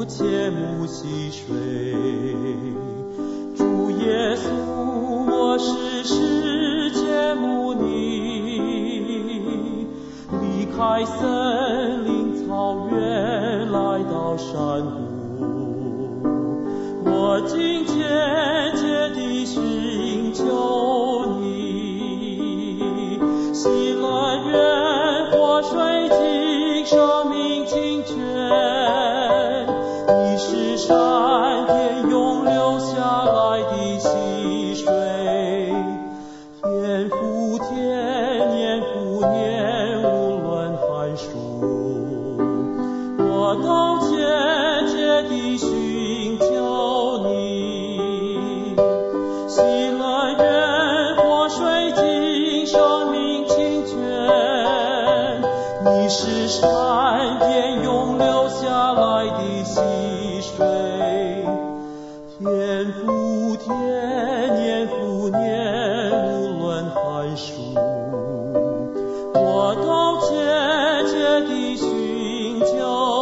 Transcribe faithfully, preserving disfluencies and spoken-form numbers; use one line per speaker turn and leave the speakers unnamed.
父切慕溪水。主耶稣，我时时切慕你，离开森林草原来到山谷，我今切切地寻求你，喜乐园活水井生命清泉，你是山巅涌流下来的溪水，天复天，年复年，无论寒暑，我都切切地寻求你，喜乐园活水井生命清泉，你是山巅涌流下来的溪水，天复天，年复年，无论寒暑，我都切切地寻求